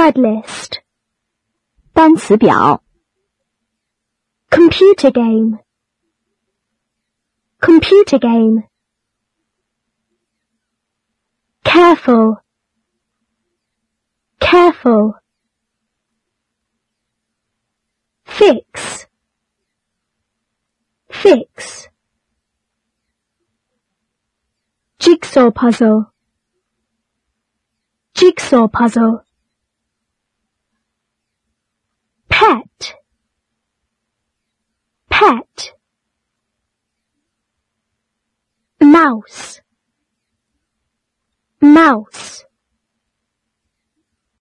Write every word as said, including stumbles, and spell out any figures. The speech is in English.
word list, 单词表 computer game, computer game, careful, careful, fix, fix, jigsaw puzzle, jigsaw puzzle, pet, pet, mouse, mouse,